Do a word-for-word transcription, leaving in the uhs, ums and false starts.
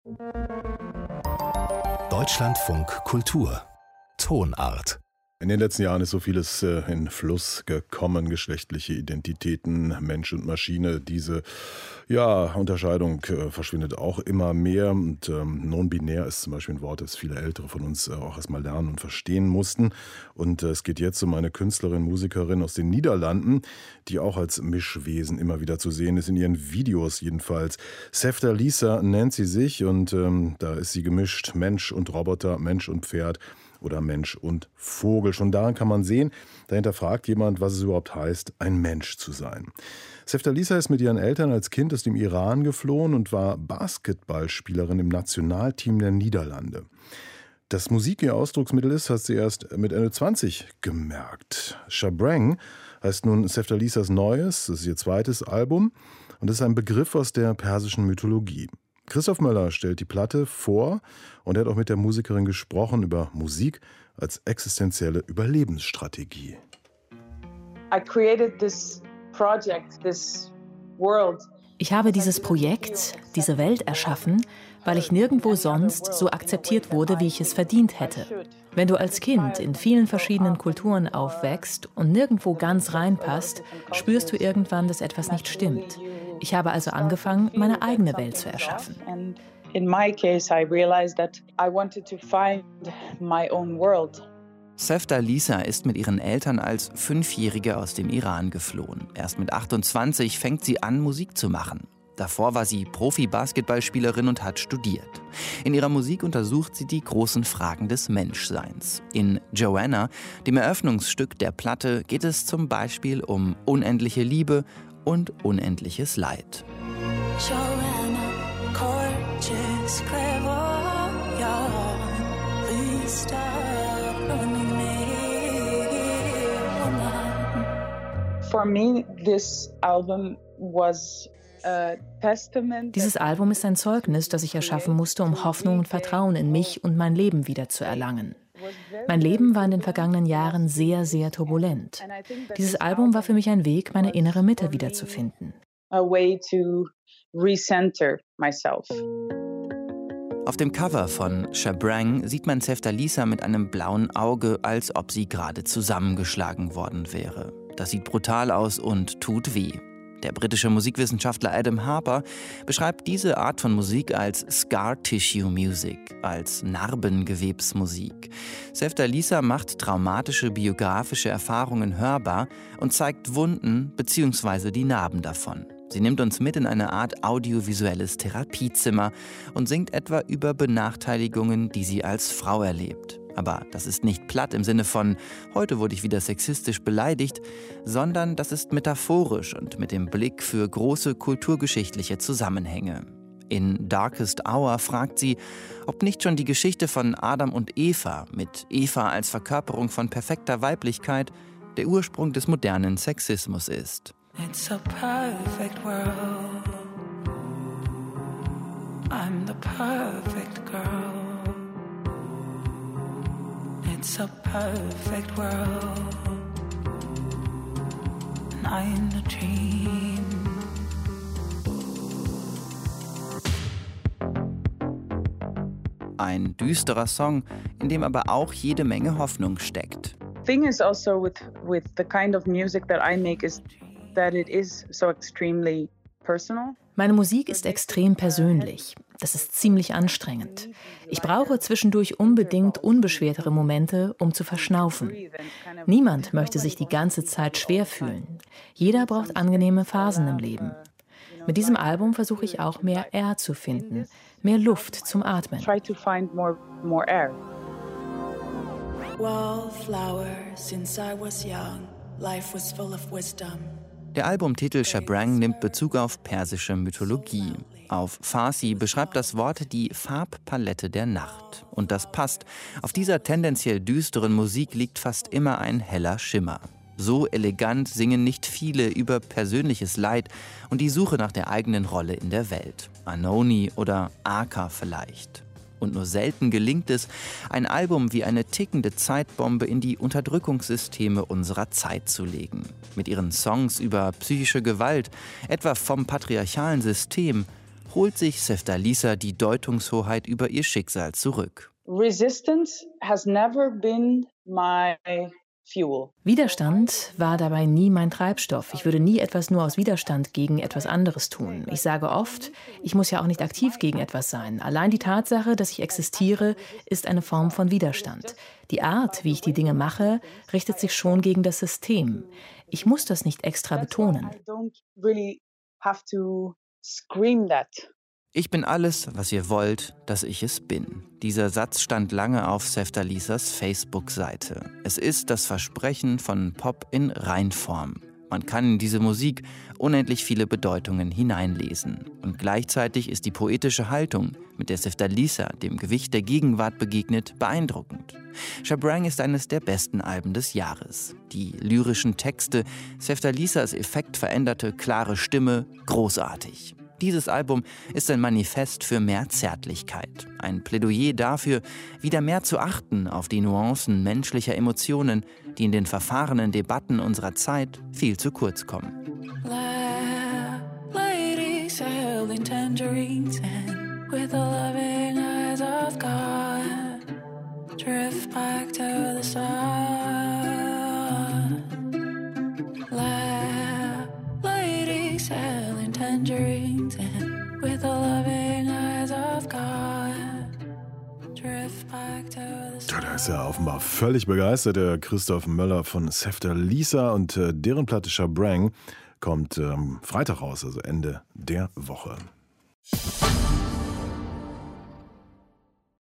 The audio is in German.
Deutschlandfunk Kultur Tonart. In den letzten Jahren ist so vieles äh, in Fluss gekommen, geschlechtliche Identitäten, Mensch und Maschine. Diese ja, Unterscheidung äh, verschwindet auch immer mehr. Und ähm, non-binär ist zum Beispiel ein Wort, das viele Ältere von uns äh, auch erstmal lernen und verstehen mussten. Und äh, es geht jetzt um eine Künstlerin, Musikerin aus den Niederlanden, die auch als Mischwesen immer wieder zu sehen ist, in ihren Videos jedenfalls. Seftalisa nennt sie sich und ähm, da ist sie gemischt, Mensch und Roboter, Mensch und Pferd oder Mensch und Vogel. Schon daran kann man sehen, dahinter fragt jemand, was es überhaupt heißt, ein Mensch zu sein. Seftalisa ist mit ihren Eltern als Kind aus dem Iran geflohen und war Basketballspielerin im Nationalteam der Niederlande. Dass Musik ihr Ausdrucksmittel ist, hat sie erst mit Ende zwanzig gemerkt. Shabrang heißt nun Seftalisas neues, das ist ihr zweites Album und das ist ein Begriff aus der persischen Mythologie. Christoph Möller stellt die Platte vor und er hat auch mit der Musikerin gesprochen über Musik als existenzielle Überlebensstrategie. I created this project, this world. Ich habe dieses Projekt, diese Welt erschaffen, weil ich nirgendwo sonst so akzeptiert wurde, wie ich es verdient hätte. Wenn du als Kind in vielen verschiedenen Kulturen aufwächst und nirgendwo ganz reinpasst, spürst du irgendwann, dass etwas nicht stimmt. Ich habe also angefangen, meine eigene Welt zu erschaffen. In my case, I realized that I wanted to find my own world. Seftalisa ist mit ihren Eltern als Fünfjährige aus dem Iran geflohen. Erst mit achtundzwanzig fängt sie an, Musik zu machen. Davor war sie Profi-Basketballspielerin und hat studiert. In ihrer Musik untersucht sie die großen Fragen des Menschseins. In Joanna, dem Eröffnungsstück der Platte, geht es zum Beispiel um unendliche Liebe und unendliches Leid. Joanna, gorgeous, clairvoyant, please stop running me, woman. For me, this album was a testament. Dieses Album ist ein Zeugnis, das ich erschaffen musste, um Hoffnung und Vertrauen in mich und mein Leben wieder zu erlangen. Mein Leben war in den vergangenen Jahren sehr, sehr turbulent. Dieses Album war für mich ein Weg, meine innere Mitte wiederzufinden. A way to recenter myself. Auf dem Cover von Shabrang sieht man Seftalisa mit einem blauen Auge, als ob sie gerade zusammengeschlagen worden wäre. Das sieht brutal aus und tut weh. Der britische Musikwissenschaftler Adam Harper beschreibt diese Art von Musik als Scar Tissue Music, als Narbengewebsmusik. Seftalisa macht traumatische biografische Erfahrungen hörbar und zeigt Wunden bzw. die Narben davon. Sie nimmt uns mit in eine Art audiovisuelles Therapiezimmer und singt etwa über Benachteiligungen, die sie als Frau erlebt. Aber das ist nicht platt im Sinne von, heute wurde ich wieder sexistisch beleidigt, sondern das ist metaphorisch und mit dem Blick für große kulturgeschichtliche Zusammenhänge. In Darkest Hour fragt sie, ob nicht schon die Geschichte von Adam und Eva, mit Eva als Verkörperung von perfekter Weiblichkeit, der Ursprung des modernen Sexismus ist. It's a perfect world. I'm the perfect girl. It's a perfect world, and I'm the dream. Ein düsterer Song, in dem aber auch jede Menge Hoffnung steckt. Thing is also with with the kind of music that I make is that it is so extremely personal. Meine Musik ist extrem persönlich. Das ist ziemlich anstrengend. Ich brauche zwischendurch unbedingt unbeschwertere Momente, um zu verschnaufen. Niemand möchte sich die ganze Zeit schwer fühlen. Jeder braucht angenehme Phasen im Leben. Mit diesem Album versuche ich auch mehr Air zu finden, mehr Luft zum Atmen. Try to find more more air. Wallflower, since I was young, life was full of wisdom. Der Albumtitel Shabrang nimmt Bezug auf persische Mythologie. Auf Farsi beschreibt das Wort die Farbpalette der Nacht. Und das passt. Auf dieser tendenziell düsteren Musik liegt fast immer ein heller Schimmer. So elegant singen nicht viele über persönliches Leid und die Suche nach der eigenen Rolle in der Welt. Anoni oder Aka vielleicht. Und nur selten gelingt es, ein Album wie eine tickende Zeitbombe in die Unterdrückungssysteme unserer Zeit zu legen. Mit ihren Songs über psychische Gewalt, etwa vom patriarchalen System, holt sich Seftalisa die Deutungshoheit über ihr Schicksal zurück. Resistance has never been my fuel. Widerstand war dabei nie mein Treibstoff. Ich würde nie etwas nur aus Widerstand gegen etwas anderes tun. Ich sage oft, ich muss ja auch nicht aktiv gegen etwas sein. Allein die Tatsache, dass ich existiere, ist eine Form von Widerstand. Die Art, wie ich die Dinge mache, richtet sich schon gegen das System. Ich muss das nicht extra betonen. Ich bin alles, was ihr wollt, dass ich es bin. Dieser Satz stand lange auf Seftalisas Facebook-Seite. Es ist das Versprechen von Pop in Reinform. Man kann in diese Musik unendlich viele Bedeutungen hineinlesen. Und gleichzeitig ist die poetische Haltung, mit der Seftalisa dem Gewicht der Gegenwart begegnet, beeindruckend. Shabrang ist eines der besten Alben des Jahres. Die lyrischen Texte, Seftalisas effektveränderte, klare Stimme, großartig. Dieses Album ist ein Manifest für mehr Zärtlichkeit. Ein Plädoyer dafür, wieder mehr zu achten auf die Nuancen menschlicher Emotionen, die in den verfahrenen Debatten unserer Zeit viel zu kurz kommen. Ladies holding tangerines and with the loving eyes of God, drift back to the sun. Ladies holding tangerines and with the loving eyes of God, drift back to the sun. Ja, da ist ja offenbar völlig begeistert, der Christoph Möller von Seftalisa, und äh, deren Platte Shabrang kommt ähm, Freitag raus, also Ende der Woche.